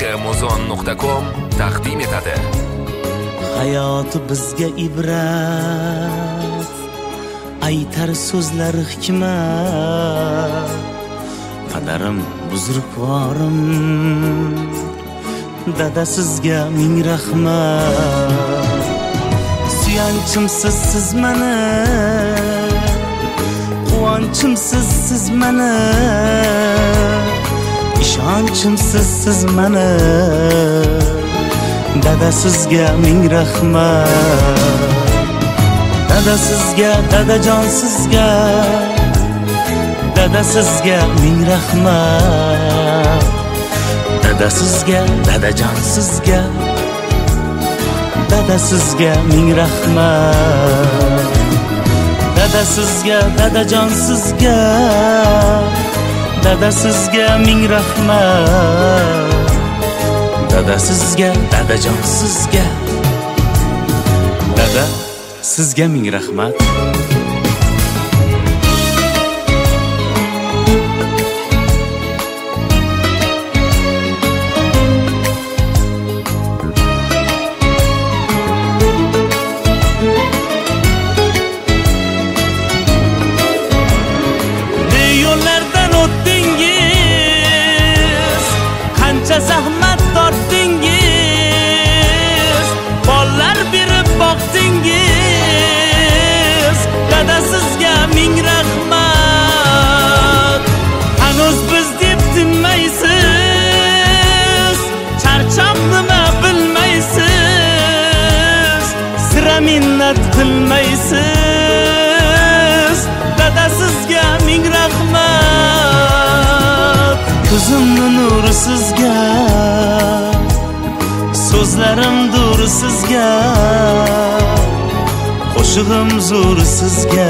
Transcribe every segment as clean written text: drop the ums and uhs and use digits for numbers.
kmozon.com taqdim etadi. Hayoti bizga ibrat, aytar so'zlar hikmat. Qadarim buzrukvorim, dada sizga ming rahmat. Suyanchimsiz siz meni, quvonchimsiz siz meni, ishonchimsiz siz meni. Dada sizga ming rahmat. Dada sizga, dadajon sizga, dada sizga ming rahmat. Dada sizga, dadajon sizga, dada sizga ming rahmat. Dada sizga, dadajon sizga, dada sizga ming rahmat. Dada sizga, dadajon sizga, dada sizga ming rahmat. Yo'llardan o'tdingiz, qancha zahmat tortdingiz, bollar berib boqdingiz. Dada sizga ming rahmat. Hanuz biz deb tinmaysiz, charchoq nima bilmaysiz, sira minnat qilmaysiz. Dada sizga ming rahmat. Ko'zimni nuri sizga, so'zlarim duri sizga, qo'shig'im zo'ri sizga.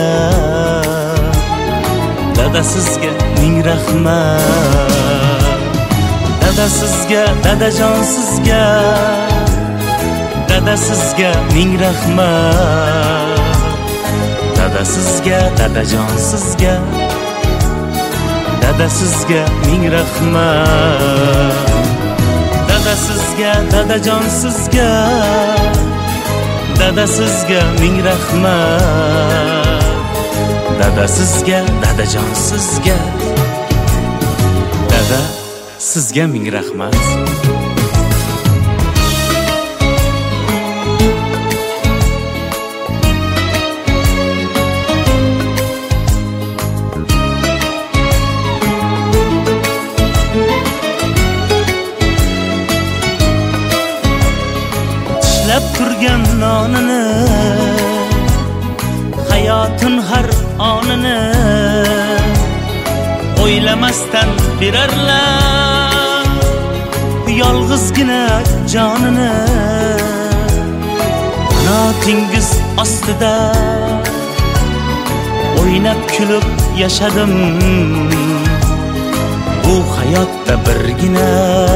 Dada sizga ming rahmat. Dada sizga, dadajon sizga, dada sizga ming rahmat. Dada sizga, dadajon sizga, dada sizga ming rahmat. Dada sizga, dadajon sizga, dada sizga ming rahmat. Dada sizga, dadajon sizga, dada sizga ming rahmat. Turgan nonini, hayotin har onini o'ylamasdan berarlar yolg'izgina jonini. Qanotingiz ostida o'ynab kulib yashadim, bu hayotda birgina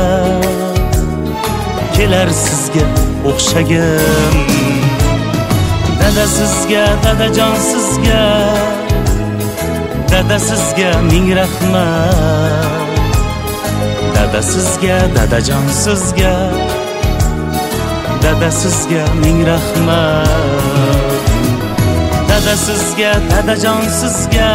kelar sizga o'xshagim. Dada sizga, dadajon sizga, dada sizga ming rahmat. Dada sizga, dadajon sizga, dada sizga ming rahmat. Dada sizga, dadajon sizga,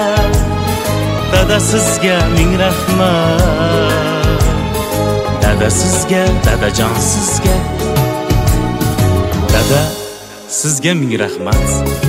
dada sizga ming rahmat. Dada sizga, dadajon sizga, dada sizga ming rahmat.